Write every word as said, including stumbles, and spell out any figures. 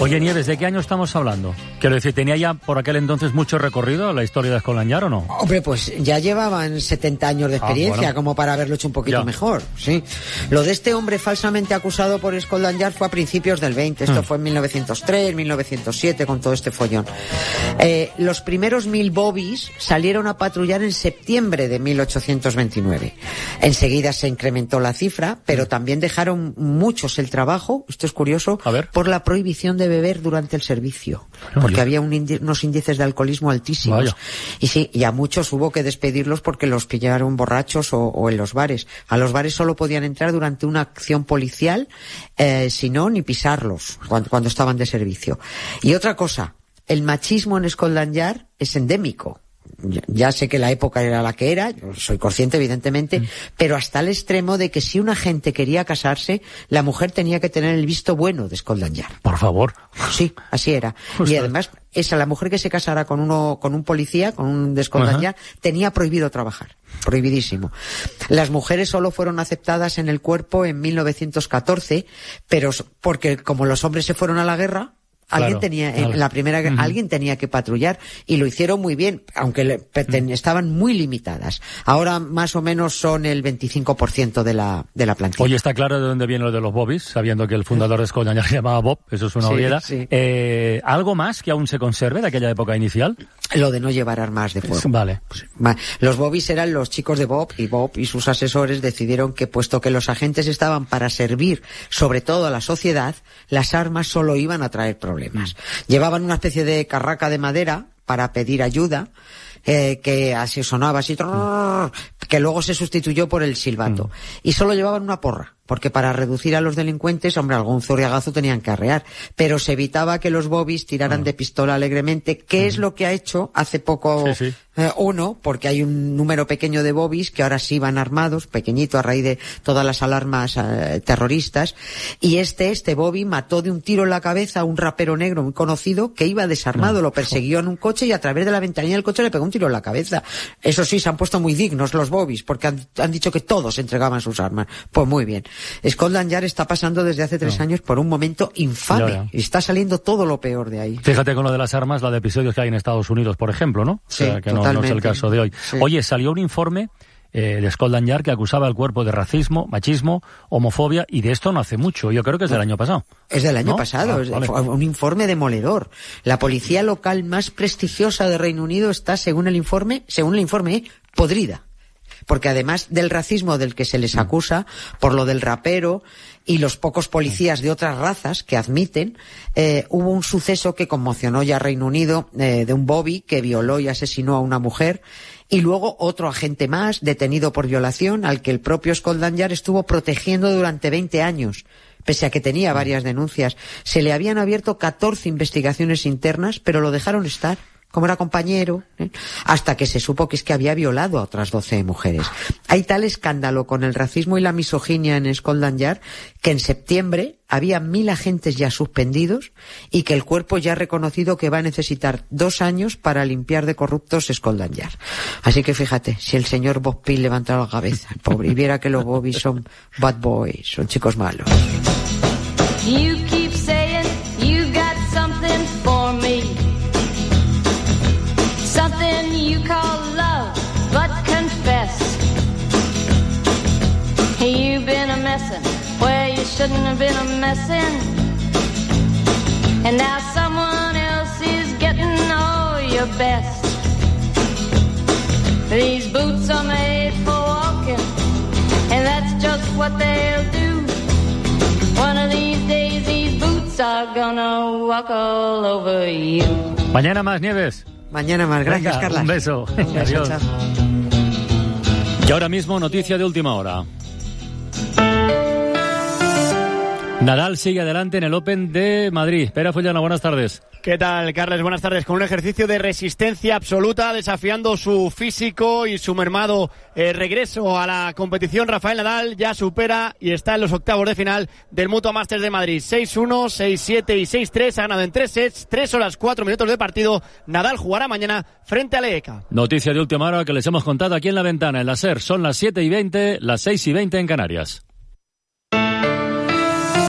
Oye, Nieves, ¿de qué año estamos hablando? Quiero decir, ¿tenía ya por aquel entonces mucho recorrido la historia de Scotland Yard o no? Hombre, pues ya llevaban setenta años de experiencia, ah, bueno. como para haberlo hecho un poquito ya. mejor, sí. Lo de este hombre falsamente acusado por Scotland Yard fue a principios del veinte, esto hmm. fue en mil novecientos tres, mil novecientos siete, con todo este follón. Eh, los primeros mil bobbies salieron a patrullar en septiembre de mil ochocientos veintinueve. Enseguida se incrementó la cifra, pero también dejaron muchos el trabajo, esto es curioso, por la prohibición de beber durante el servicio, porque Oye. había un indi- unos índices de alcoholismo altísimos. Vaya. Y sí, y a muchos hubo que despedirlos porque los pillaron borrachos o, o en los bares. A los bares solo podían entrar durante una acción policial, eh, si no, ni pisarlos cuando, cuando estaban de servicio. Y otra cosa, el machismo en Scotland Yard es endémico. Ya sé que la época era la que era, yo soy consciente evidentemente, mm. pero hasta el extremo de que si una gente quería casarse, la mujer tenía que tener el visto bueno de Scotland Yard. Por favor. Sí, así era. Justo. Y además, esa, la mujer que se casara con uno, con un policía, con un de Scotland Yard, tenía prohibido trabajar. Prohibidísimo. Las mujeres solo fueron aceptadas en el cuerpo en mil novecientos catorce, pero porque como los hombres se fueron a la guerra, Alguien claro, tenía, claro. en la primera, uh-huh. alguien tenía que patrullar y lo hicieron muy bien, aunque le, perten- uh-huh. estaban muy limitadas. Ahora más o menos son el veinticinco por ciento de la, de la plantilla. Oye, está claro de dónde viene lo de los bobbies, sabiendo que el fundador de Scotland Yard se llamaba Bob, eso es una sí, obviedad. Sí. Eh, ¿Algo más que aún se conserve de aquella época inicial? Lo de no llevar armas de fuego. Vale. Los bobbies eran los chicos de Bob, y Bob y sus asesores decidieron que, puesto que los agentes estaban para servir, sobre todo a la sociedad, las armas solo iban a traer problemas. Llevaban una especie de carraca de madera para pedir ayuda, eh, que así sonaba así, trrr, que luego se sustituyó por el silbato. Y solo llevaban una porra, porque para reducir a los delincuentes, hombre, algún zurriagazo tenían que arrear, pero se evitaba que los bobbies tiraran de pistola alegremente, que es lo que ha hecho hace poco sí, sí. Eh, uno, porque hay un número pequeño de bobbies que ahora sí van armados, pequeñito a raíz de todas las alarmas eh, terroristas, y este, este bobby mató de un tiro en la cabeza a un rapero negro muy conocido que iba desarmado, no. lo persiguió en un coche y a través de la ventanilla del coche le pegó un tiro en la cabeza. Eso sí, se han puesto muy dignos los bobbies, porque han, han dicho que todos entregaban sus armas. Pues muy bien. Scotland Yard está pasando desde hace tres no. años por un momento infame. Ya, ya. Y está saliendo todo lo peor de ahí. Fíjate con lo de las armas, la de episodios que hay en Estados Unidos, por ejemplo, ¿no? Sí, o sea, que no, no es el caso de hoy. Sí. Oye, salió un informe eh, de Scotland Yard que acusaba al cuerpo de racismo, machismo, homofobia, y de esto no hace mucho. Yo creo que es del año pasado. Es del año ¿No? pasado. Ah, es vale. un informe demoledor. La policía local más prestigiosa de Reino Unido está, según el informe, según el informe, podrida. Porque además del racismo del que se les acusa, por lo del rapero y los pocos policías de otras razas que admiten, eh, hubo un suceso que conmocionó ya a Reino Unido, eh, de un bobby que violó y asesinó a una mujer, y luego otro agente más detenido por violación al que el propio Scotland Yard estuvo protegiendo durante veinte años. Pese a que tenía varias denuncias. Se le habían abierto catorce investigaciones internas, pero lo dejaron estar. Como era compañero, ¿eh? hasta que se supo que es que había violado a otras doce mujeres. Hay tal escándalo con el racismo y la misoginia en Scotland Yard que en septiembre había mil agentes ya suspendidos y que el cuerpo ya ha reconocido que va a necesitar dos años para limpiar de corruptos Scotland Yard. Así que fíjate, si el señor Bob Peel levantara la cabeza, el pobre, y viera que los bobbies son bad boys, son chicos malos. You keep saying you got something for me. Something you call love, but confess. You've been a messin' where you shouldn't have been a messin'. And now someone else is getting all your best. These boots are made for walking, and that's just what they'll do. One of these days these boots are gonna walk all over you. Mañana más, Nieves. Mañana más. Gracias, Venga, Carlas. Un beso. Un beso. Adiós. Chao. Y ahora mismo, noticia de última hora. Nadal sigue adelante en el Open de Madrid. Pera Fullana, buenas tardes. ¿Qué tal, Carles? Buenas tardes. Con un ejercicio de resistencia absoluta, desafiando su físico y su mermado eh, regreso a la competición, Rafael Nadal ya supera y está en los octavos de final del Mutua Masters de Madrid. seis uno, seis siete y seis tres. Ha ganado en tres sets, tres horas, cuatro minutos de partido. Nadal jugará mañana frente a Leeka. Noticia de última hora que les hemos contado aquí en La Ventana, en la SER. Son las siete y veinte, las seis y veinte en Canarias.